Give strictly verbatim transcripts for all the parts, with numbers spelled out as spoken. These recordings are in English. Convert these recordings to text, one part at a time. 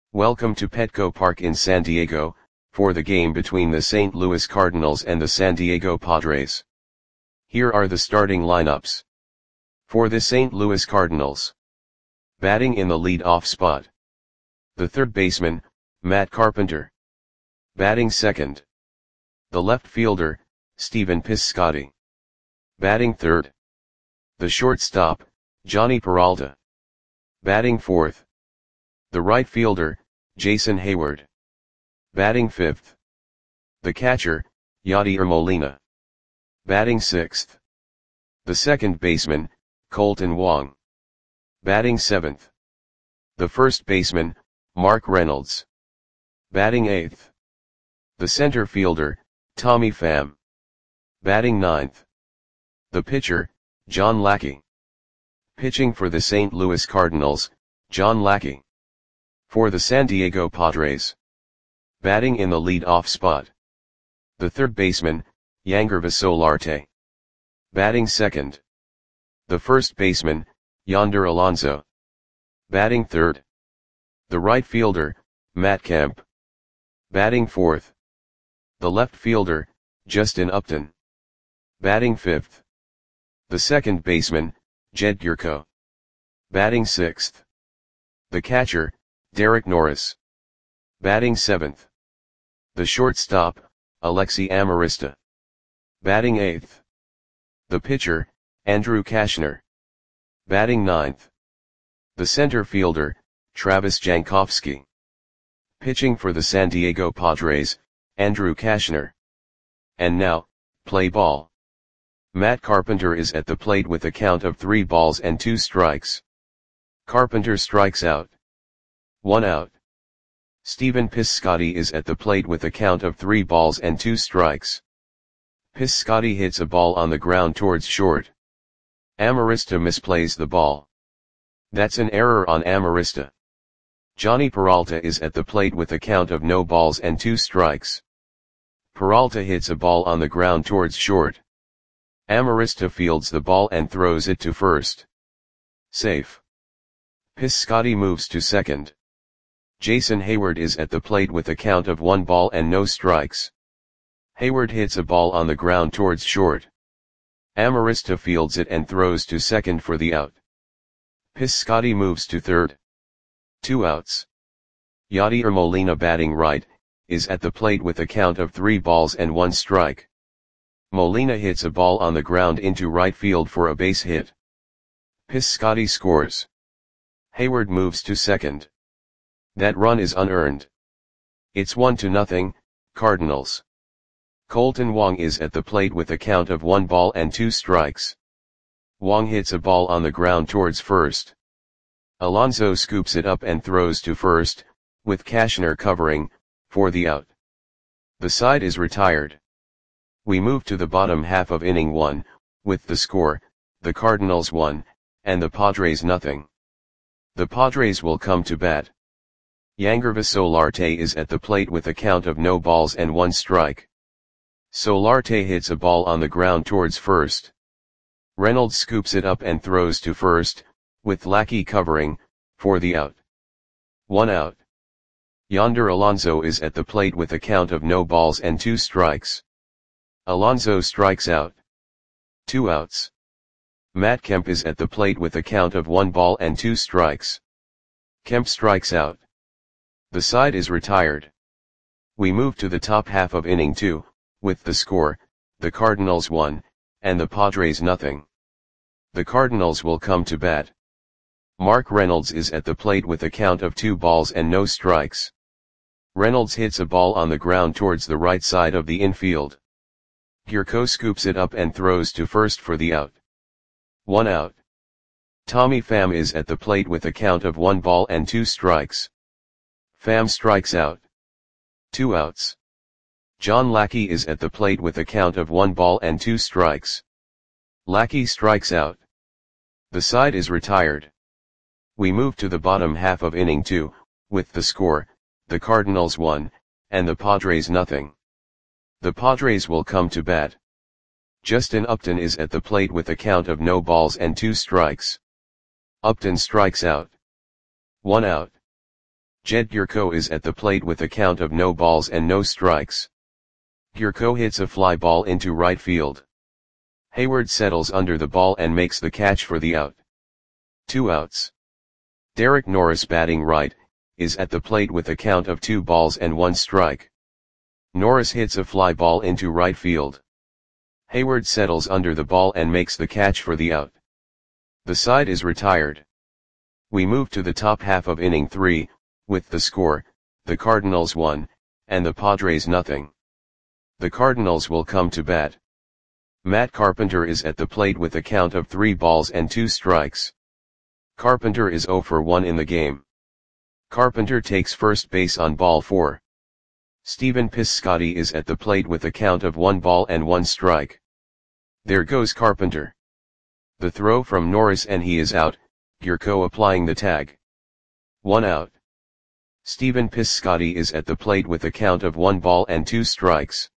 Welcome to Petco Park in San Diego, for the game between the Saint Louis Cardinals and the San Diego Padres. Here are the starting lineups. For the Saint Louis Cardinals. Batting in the lead-off spot. The third baseman, Matt Carpenter. Batting second. The left fielder, Stephen Piscotty. Batting third. The shortstop, Jhonny Peralta. Batting fourth. The right fielder, Jason Heyward. Batting fifth. The catcher, Yadier Molina. Batting sixth. The second baseman, Kolten Wong. Batting seventh. The first baseman, Mark Reynolds. Batting eighth. The center fielder, Tommy Pham. Batting ninth. The pitcher, John Lackey. Pitching for the Saint Louis Cardinals, John Lackey. For the San Diego Padres. Batting in the lead-off spot. The third baseman, Yangervis Solarte. Batting second. The first baseman, Yonder Alonso. Batting third. The right fielder, Matt Kemp. Batting fourth. The left fielder, Justin Upton. Batting fifth. The second baseman, Jed Gyorko. Batting sixth. The catcher, Derek Norris. Batting seventh. The shortstop, Alexi Amarista. Batting eighth. The pitcher, Andrew Cashner. Batting ninth. The center fielder, Travis Jankowski. Pitching for the San Diego Padres, Andrew Cashner. And now, play ball. Matt Carpenter is at the plate with a count of three balls and two strikes. Carpenter strikes out. One out. Stephen Piscotty is at the plate with a count of three balls and two strikes. Piscotty hits a ball on the ground towards short. Amarista misplays the ball. That's an error on Amarista. Jhonny Peralta is at the plate with a count of no balls and two strikes. Peralta hits a ball on the ground towards short. Amarista fields the ball and throws it to first. Safe. Piscotty moves to second. Jason Heyward is at the plate with a count of one ball and no strikes. Heyward hits a ball on the ground towards short. Amarista fields it and throws to second for the out. Piscotty moves to third. Two outs. Yadier Molina, batting right, is at the plate with a count of three balls and one strike. Molina hits a ball on the ground into right field for a base hit. Piscotty scores. Heyward moves to second. That run is unearned. It's one to nothing, Cardinals. Kolten Wong is at the plate with a count of one ball and two strikes. Wong hits a ball on the ground towards first. Alonso scoops it up and throws to first, with Cashner covering, for the out. The side is retired. We move to the bottom half of inning one, with the score, the Cardinals one, and the Padres nothing. The Padres will come to bat. Yangervis Solarte is at the plate with a count of no balls and one strike. Solarte hits a ball on the ground towards first. Reynolds scoops it up and throws to first, with Lackey covering, for the out. One out. Yonder Alonso is at the plate with a count of no balls and two strikes. Alonso strikes out. Two outs. Matt Kemp is at the plate with a count of one ball and two strikes. Kemp strikes out. The side is retired. We move to the top half of inning two, with the score, the Cardinals one, and the Padres nothing. The Cardinals will come to bat. Mark Reynolds is at the plate with a count of two balls and no strikes. Reynolds hits a ball on the ground towards the right side of the infield. Gyorko scoops it up and throws to first for the out. One out. Tommy Pham is at the plate with a count of one ball and two strikes. Pham strikes out. Two outs. John Lackey is at the plate with a count of one ball and two strikes. Lackey strikes out. The side is retired. We move to the bottom half of inning two, with the score, the Cardinals one, and the Padres nothing. The Padres will come to bat. Justin Upton is at the plate with a count of no balls and two strikes. Upton strikes out. One out. Jed Gurko is at the plate with a count of no balls and no strikes. Gurko hits a fly ball into right field. Hayward settles under the ball and makes the catch for the out. Two outs. Derek Norris, batting right, is at the plate with a count of two balls and one strike. Norris hits a fly ball into right field. Hayward settles under the ball and makes the catch for the out. The side is retired. We move to the top half of inning three, with the score, the Cardinals one, and the Padres nothing. The Cardinals will come to bat. Matt Carpenter is at the plate with a count of three balls and two strikes. Carpenter is zero for one in the game. Carpenter takes first base on ball four. Stephen Piscotty is at the plate with a count of one ball and one strike. There goes Carpenter. The throw from Norris and he is out, Gurko applying the tag. One out. Stephen Piscotty is at the plate with a count of one ball and two strikes.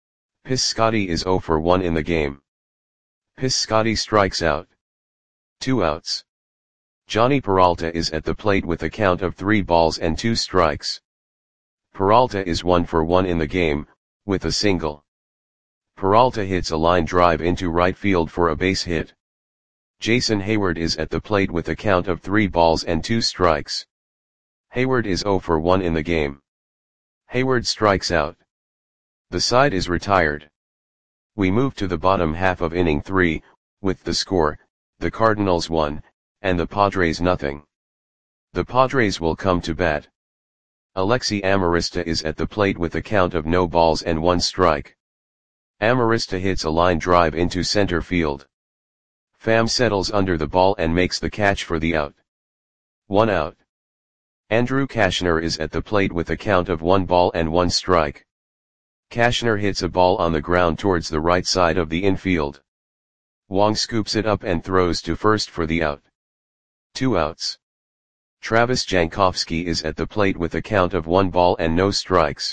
Piscotty is zero for one in the game. Piscotty strikes out. Two outs. Johnny Peralta is at the plate with a count of three balls and two strikes. Peralta is one for one in the game, with a single. Peralta hits a line drive into right field for a base hit. Jason Hayward is at the plate with a count of three balls and two strikes. Hayward is zero for one in the game. Hayward strikes out. The side is retired. We move to the bottom half of inning three, with the score, the Cardinals one, and the Padres nothing. The Padres will come to bat. Alexi Amarista is at the plate with a count of no balls and one strike. Amarista hits a line drive into center field. Pham settles under the ball and makes the catch for the out. One out. Andrew Cashner is at the plate with a count of one ball and one strike. Cashner hits a ball on the ground towards the right side of the infield. Wong scoops it up and throws to first for the out. Two outs. Travis Jankowski is at the plate with a count of one ball and no strikes.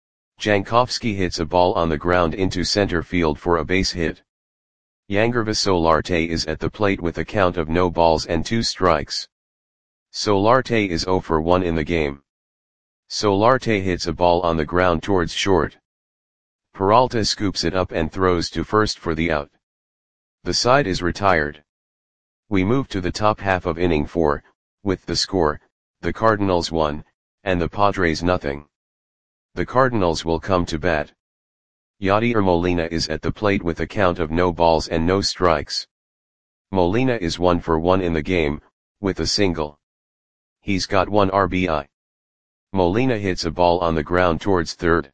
Jankowski hits a ball on the ground into center field for a base hit. Yangervis Solarte is at the plate with a count of no balls and two strikes. Solarte is zero for one in the game. Solarte hits a ball on the ground towards short. Peralta scoops it up and throws to first for the out. The side is retired. We move to the top half of inning four, with the score, the Cardinals one, and the Padres nothing. The Cardinals will come to bat. Yadier Molina is at the plate with a count of no balls and no strikes. Molina is one for one in the game, with a single. He's got one R B I. Molina hits a ball on the ground towards third.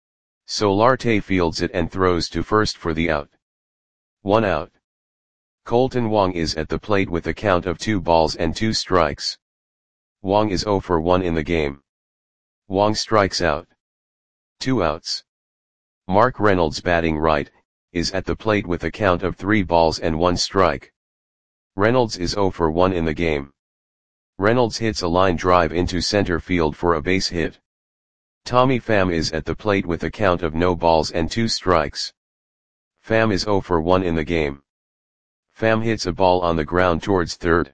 Solarte fields it and throws to first for the out. One out. Colton Wong is at the plate with a count of two balls and two strikes. Wong is zero for one in the game. Wong strikes out. Two outs. Mark Reynolds, batting right, is at the plate with a count of three balls and one strike. Reynolds is zero for one in the game. Reynolds hits a line drive into center field for a base hit. Tommy Pham is at the plate with a count of no balls and two strikes. Pham is zero for one in the game. Pham hits a ball on the ground towards third.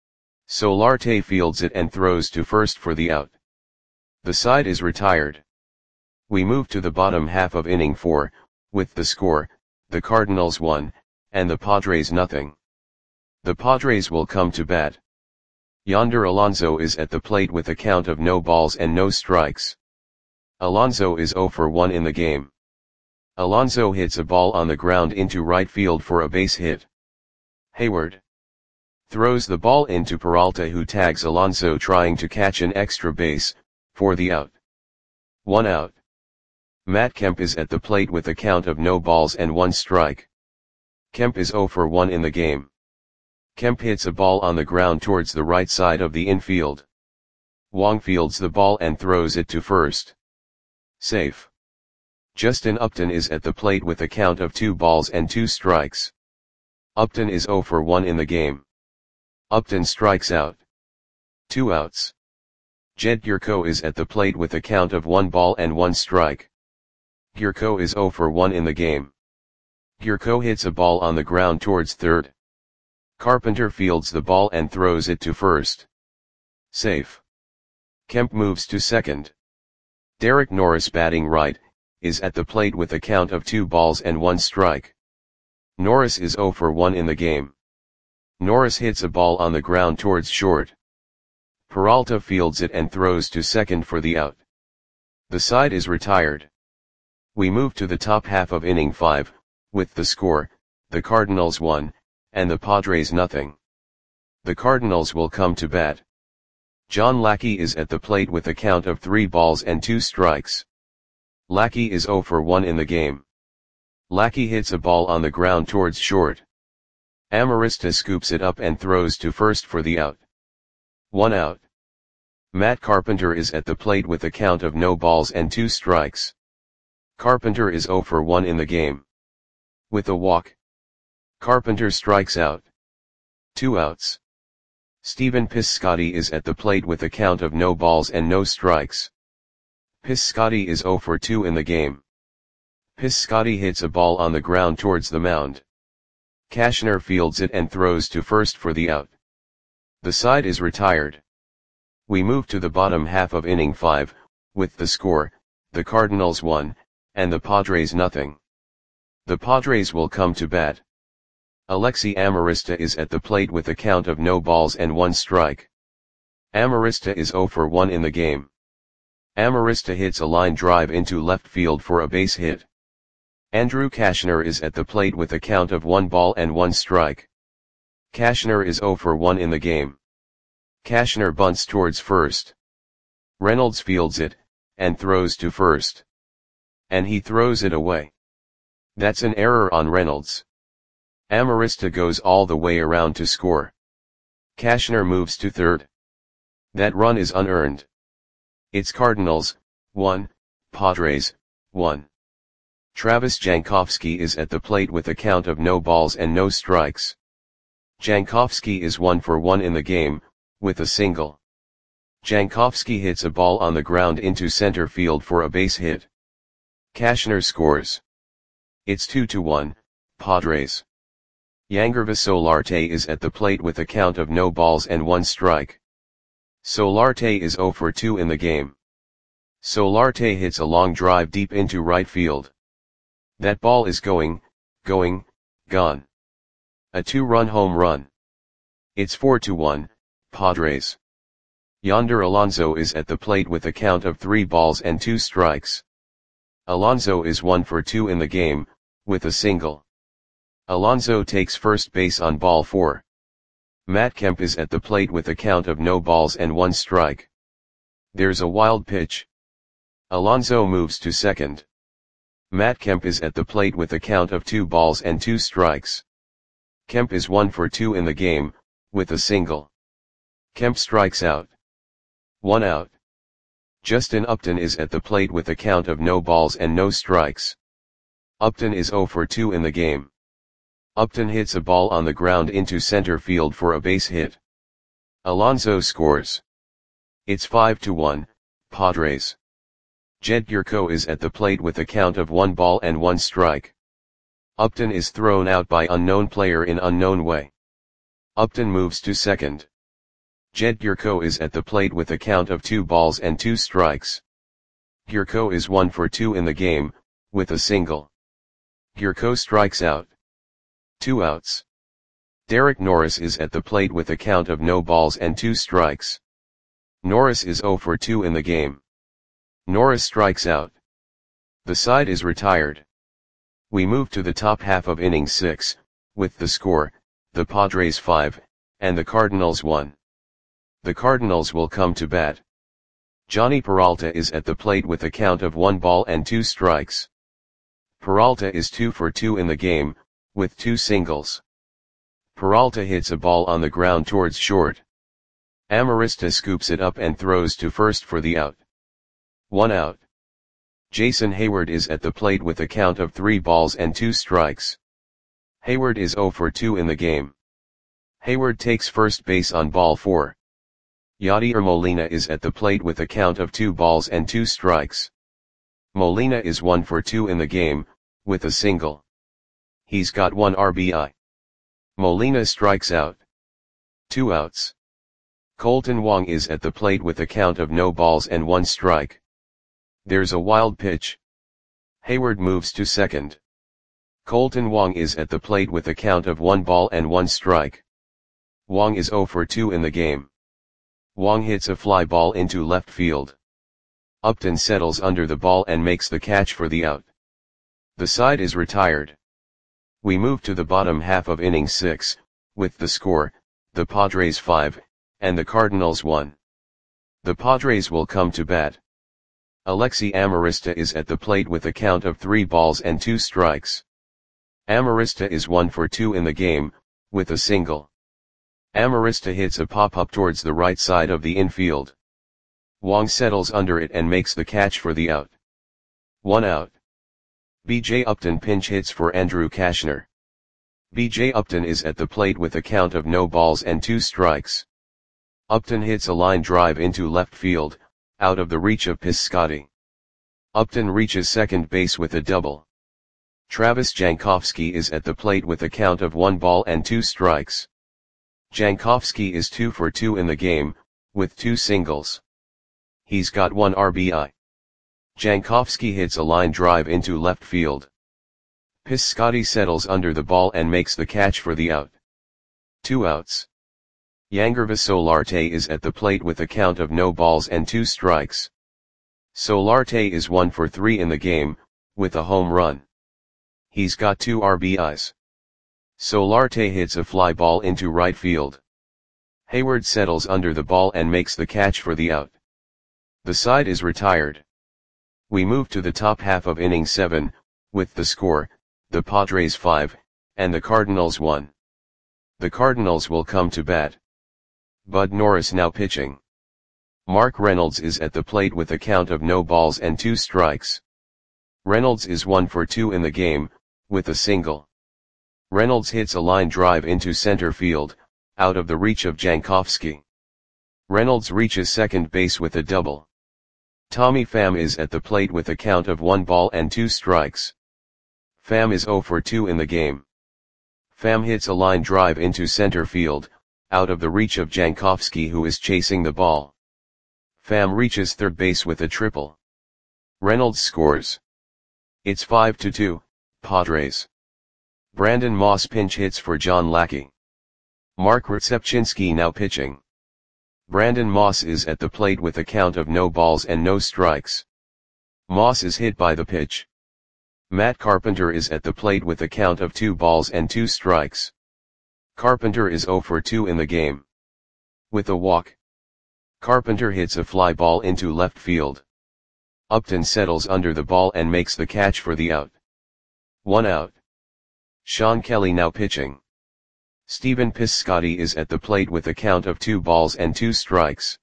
Solarte fields it and throws to first for the out. The side is retired. We move to the bottom half of inning four, with the score, the Cardinals one, and the Padres nothing. The Padres will come to bat. Yonder Alonso is at the plate with a count of no balls and no strikes. Alonso is zero for one in the game. Alonso hits a ball on the ground into right field for a base hit. Hayward throws the ball into Peralta, who tags Alonso trying to catch an extra base, for the out. One out. Matt Kemp is at the plate with a count of no balls and one strike. Kemp is zero for one in the game. Kemp hits a ball on the ground towards the right side of the infield. Wong fields the ball and throws it to first. Safe. Justin Upton is at the plate with a count of two balls and two strikes. Upton is zero for one in the game. Upton strikes out. Two outs. Jed Gurko is at the plate with a count of one ball and one strike. Gurko is zero for one in the game. Gurko hits a ball on the ground towards third. Carpenter fields the ball and throws it to first. Safe. Kemp moves to second. Derek Norris, batting right, is at the plate with a count of two balls and one strike. Norris is oh for one in the game. Norris hits a ball on the ground towards short. Peralta fields it and throws to second for the out. The side is retired. We move to the top half of inning five, with the score, the Cardinals one, and the Padres nothing. The Cardinals will come to bat. John Lackey is at the plate with a count of three balls and two strikes. Lackey is oh for one in the game. Lackey hits a ball on the ground towards short. Amarista scoops it up and throws to first for the out. One out. Matt Carpenter is at the plate with a count of no balls and two strikes. Carpenter is oh for one in the game. With a walk, Carpenter strikes out. Two outs. Stephen Piscotty is at the plate with a count of no balls and no strikes. Piscotty is oh for two in the game. Piscotty hits a ball on the ground towards the mound. Cashner fields it and throws to first for the out. The side is retired. We move to the bottom half of inning five, with the score, the Cardinals one, and the Padres nothing. The Padres will come to bat. Alexi Amarista is at the plate with a count of no balls and one strike. Amarista is oh for one in the game. Amarista hits a line drive into left field for a base hit. Andrew Cashner is at the plate with a count of one ball and one strike. Cashner is oh for one in the game. Cashner bunts towards first. Reynolds fields it, and throws to first. And he throws it away. That's an error on Reynolds. Amarista goes all the way around to score. Cashner moves to third. That run is unearned. It's Cardinals, one, Padres, one. Travis Jankowski is at the plate with a count of no balls and no strikes. Jankowski is one for one in the game, with a single. Jankowski hits a ball on the ground into center field for a base hit. Cashner scores. It's two to one, Padres. Yangervis Solarte is at the plate with a count of no balls and one strike. Solarte is oh for two in the game. Solarte hits a long drive deep into right field. That ball is going, going, gone. A two-run home run. It's four to one, Padres. Yonder Alonso is at the plate with a count of three balls and two strikes. Alonso is one for two in the game, with a single. Alonso takes first base on ball four. Matt Kemp is at the plate with a count of no balls and one strike. There's a wild pitch. Alonso moves to second. Matt Kemp is at the plate with a count of two balls and two strikes. Kemp is one for two in the game, with a single. Kemp strikes out. One out. Justin Upton is at the plate with a count of no balls and no strikes. Upton is oh for two in the game. Upton hits a ball on the ground into center field for a base hit. Alonso scores. It's five to one, Padres. Jed Gyorko is at the plate with a count of one ball and one strike. Upton is thrown out by unknown player in unknown way. Upton moves to second. Jed Gyorko is at the plate with a count of two balls and two strikes. Gyorko is one for two in the game, with a single. Gyorko strikes out. Two outs. Derek Norris is at the plate with a count of no balls and two strikes. Norris is oh for two in the game. Norris strikes out. The side is retired. We move to the top half of inning six, with the score, the Padres five, and the Cardinals one. The Cardinals will come to bat. Johnny Peralta is at the plate with a count of one ball and two strikes. Peralta is two for two in the game, with two singles. Peralta hits a ball on the ground towards short. Amarista scoops it up and throws to first for the out. One out. Jason Hayward is at the plate with a count of three balls and two strikes. Hayward is oh for two in the game. Hayward takes first base on ball four. Yadier Molina is at the plate with a count of two balls and two strikes. Molina is one for two in the game, with a single. He's got one R B I. Molina strikes out. Two outs. Kolten Wong is at the plate with a count of no balls and one strike. There's a wild pitch. Hayward moves to second. Kolten Wong is at the plate with a count of one ball and one strike. Wong is zero for two in the game. Wong hits a fly ball into left field. Upton settles under the ball and makes the catch for the out. The side is retired. We move to the bottom half of inning six, with the score, the Padres five, and the Cardinals one. The Padres will come to bat. Alexi Amarista is at the plate with a count of three balls and two strikes. Amarista is one for two in the game, with a single. Amarista hits a pop-up towards the right side of the infield. Wong settles under it and makes the catch for the out. One out. B J Upton pinch hits for Andrew Cashner. B J Upton is at the plate with a count of no balls and two strikes. Upton hits a line drive into left field, out of the reach of Piscotty. Upton reaches second base with a double. Travis Jankowski is at the plate with a count of one ball and two strikes. Jankowski is two for two in the game, with two singles. He's got one R B I. Jankowski hits a line drive into left field. Piscotty settles under the ball and makes the catch for the out. Two outs. Yangervis Solarte is at the plate with a count of no balls and two strikes. Solarte is one for three in the game, with a home run. He's got two R B Is. Solarte hits a fly ball into right field. Hayward settles under the ball and makes the catch for the out. The side is retired. We move to the top half of inning seven, with the score, the Padres five, and the Cardinals one. The Cardinals will come to bat. Bud Norris now pitching. Mark Reynolds is at the plate with a count of no balls and two strikes. Reynolds is one for two in the game, with a single. Reynolds hits a line drive into center field, out of the reach of Jankowski. Reynolds reaches second base with a double. Tommy Pham is at the plate with a count of one ball and two strikes. Pham is zero for two in the game. Pham hits a line drive into center field, out of the reach of Jankowski, who is chasing the ball. Pham reaches third base with a triple. Reynolds scores. It's five to two, Padres. Brandon Moss pinch hits for John Lackey. Mark Rzepczynski now pitching. Brandon Moss is at the plate with a count of no balls and no strikes. Moss is hit by the pitch. Matt Carpenter is at the plate with a count of two balls and two strikes. Carpenter is zero for two in the game. With a walk. Carpenter hits a fly ball into left field. Upton settles under the ball and makes the catch for the out. One out. Sean Kelly now pitching. Stephen Piscotty is at the plate with a count of two balls and two strikes.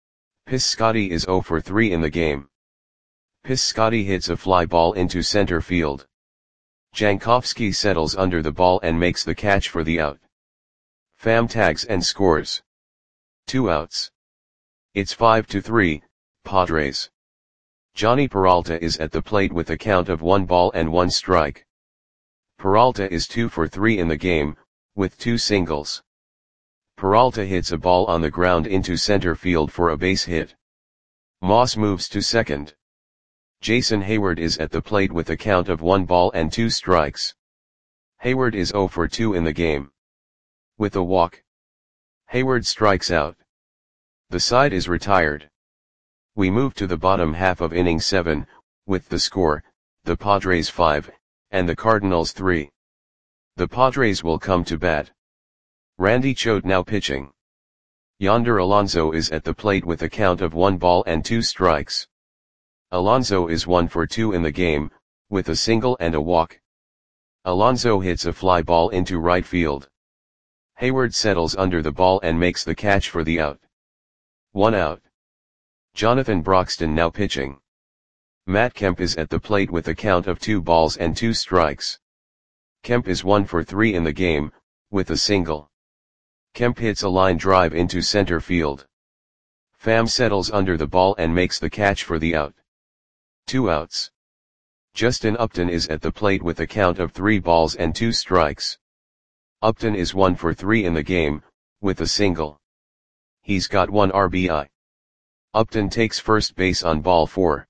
Piscotty is zero for three in the game. Piscotty hits a fly ball into center field. Jankowski settles under the ball and makes the catch for the out. Pham tags and scores. Two outs. It's five to three, Padres. Johnny Peralta is at the plate with a count of one ball and one strike. Peralta is two for three in the game, with two singles. Peralta hits a ball on the ground into center field for a base hit. Moss moves to second. Jason Hayward is at the plate with a count of one ball and two strikes. Hayward is zero for two in the game. With a walk. Hayward strikes out. The side is retired. We move to the bottom half of inning seven, with the score, the Padres five, and the Cardinals three. The Padres will come to bat. Randy Choate now pitching. Yonder Alonso is at the plate with a count of one ball and two strikes. Alonso is one for two in the game, with a single and a walk. Alonso hits a fly ball into right field. Hayward settles under the ball and makes the catch for the out. One out. Jonathan Broxton now pitching. Matt Kemp is at the plate with a count of two balls and two strikes. Kemp is one for three in the game, with a single. Kemp hits a line drive into center field. Pham settles under the ball and makes the catch for the out. Two outs. Justin Upton is at the plate with a count of three balls and two strikes. Upton is one for three in the game, with a single. He's got one R B I. Upton takes first base on ball four.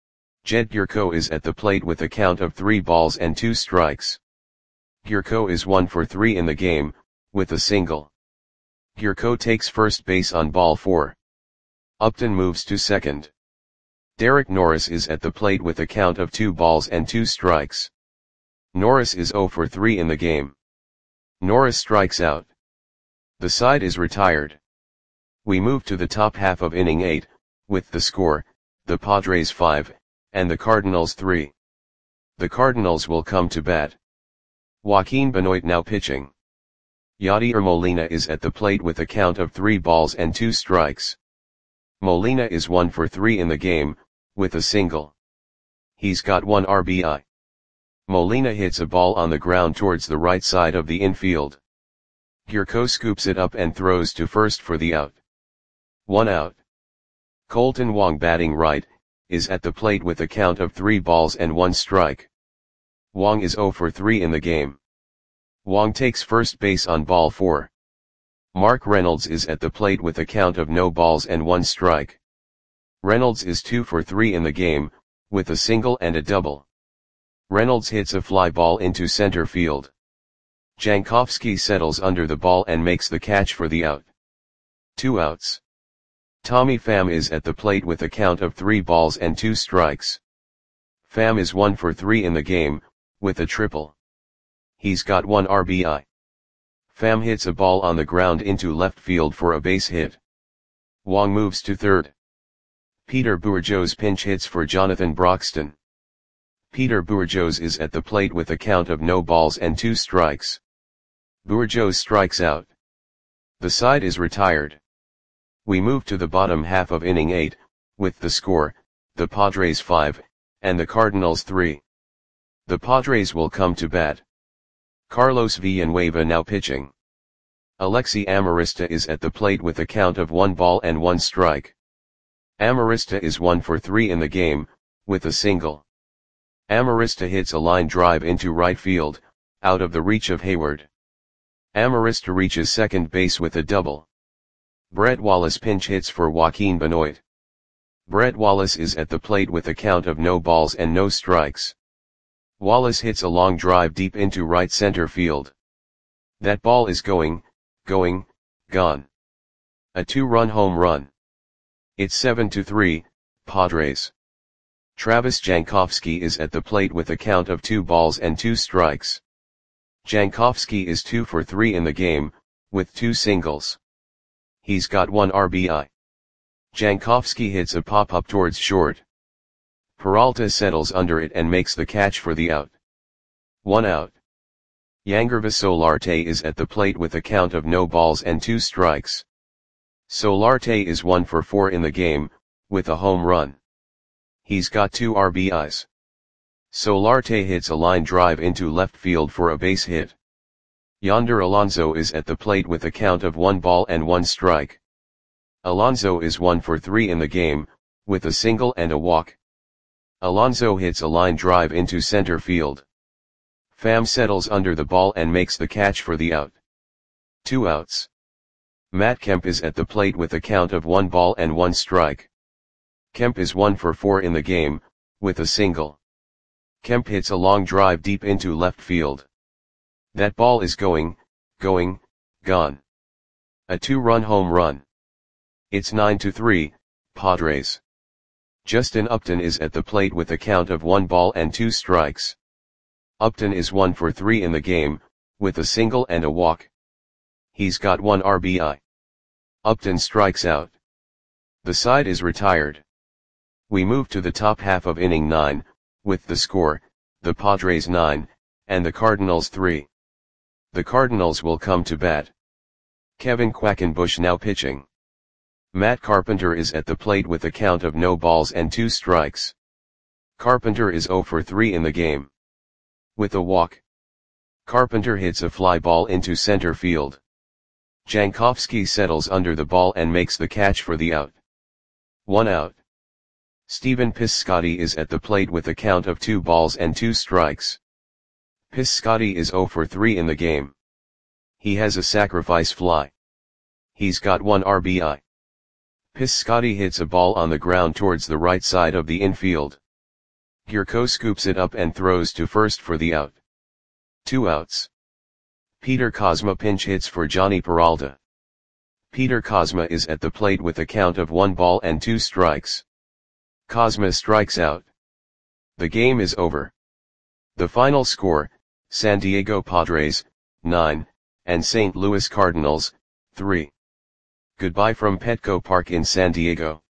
Jed Gyorko is at the plate with a count of three balls and two strikes. Gyorko is one for three in the game, with a single. Gyorko takes first base on ball four. Upton moves to second. Derek Norris is at the plate with a count of two balls and two strikes. Norris is zero for three in the game. Norris strikes out. The side is retired. We move to the top half of inning eight, with the score, the Padres five, and the Cardinals three. The Cardinals will come to bat. Joaquin Benoit now pitching. Yadier Molina is at the plate with a count of three balls and two strikes. Molina is one for three in the game, with a single. He's got one R B I. Molina hits a ball on the ground towards the right side of the infield. Gyorko scoops it up and throws to first for the out. One out. Colton Wong batting right, is at the plate with a count of three balls and one strike. Wong is zero for three in the game. Wong takes first base on ball four. Mark Reynolds is at the plate with a count of no balls and one strike. Reynolds is two for three in the game, with a single and a double. Reynolds hits a fly ball into center field. Jankowski settles under the ball and makes the catch for the out. Two outs. Tommy Pham is at the plate with a count of three balls and two strikes. Pham is one for three in the game, with a triple. He's got one R B I. Pham hits a ball on the ground into left field for a base hit. Wong moves to third. Peter Bourjos pinch hits for Jonathan Broxton. Peter Bourjos is at the plate with a count of no balls and two strikes. Bourjos strikes out. The side is retired. We move to the bottom half of inning eight, with the score, the Padres five, and the Cardinals three. The Padres will come to bat. Carlos Villanueva now pitching. Alexi Amarista is at the plate with a count of one ball and one strike. Amarista is one for three in the game, with a single. Amarista hits a line drive into right field, out of the reach of Hayward. Amarista reaches second base with a double. Brett Wallace pinch hits for Joaquin Benoit. Brett Wallace is at the plate with a count of no balls and no strikes. Wallace hits a long drive deep into right center field. That ball is going, going, gone. A two-run home run. It's seven to three, Padres. Travis Jankowski is at the plate with a count of two balls and two strikes. Jankowski is two for three in the game, with two singles. He's got one R B I. Jankowski hits a pop-up towards short. Peralta settles under it and makes the catch for the out. One out. Yangervis Solarte is at the plate with a count of no balls and two strikes. Solarte is one for four in the game, with a home run. He's got two R B Is. Solarte hits a line drive into left field for a base hit. Yonder Alonso is at the plate with a count of one ball and one strike. Alonso is one for three in the game, with a single and a walk. Alonso hits a line drive into center field. Pham settles under the ball and makes the catch for the out. Two outs. Matt Kemp is at the plate with a count of one ball and one strike. Kemp is one for four in the game, with a single. Kemp hits a long drive deep into left field. That ball is going, going, gone. A two-run home run. It's nine to three, Padres. Justin Upton is at the plate with a count of one ball and two strikes. Upton is one for three in the game, with a single and a walk. He's got one R B I. Upton strikes out. The side is retired. We move to the top half of inning nine, with the score, the Padres nine, and the Cardinals three. The Cardinals will come to bat. Kevin Quackenbush now pitching. Matt Carpenter is at the plate with a count of no balls and two strikes. Carpenter is zero for three in the game. With a walk. Carpenter hits a fly ball into center field. Jankowski settles under the ball and makes the catch for the out. One out. Stephen Piscotty is at the plate with a count of two balls and two strikes. Piscotty is zero for three in the game. He has a sacrifice fly. He's got one R B I. Piscotti hits a ball on the ground towards the right side of the infield. Gyorko scoops it up and throws to first for the out. Two outs. Peter Kozma pinch hits for Johnny Peralta. Peter Kozma is at the plate with a count of one ball and two strikes. Kozma strikes out. The game is over. The final score, San Diego Padres, nine, and Saint Louis Cardinals, three. Goodbye from Petco Park in San Diego.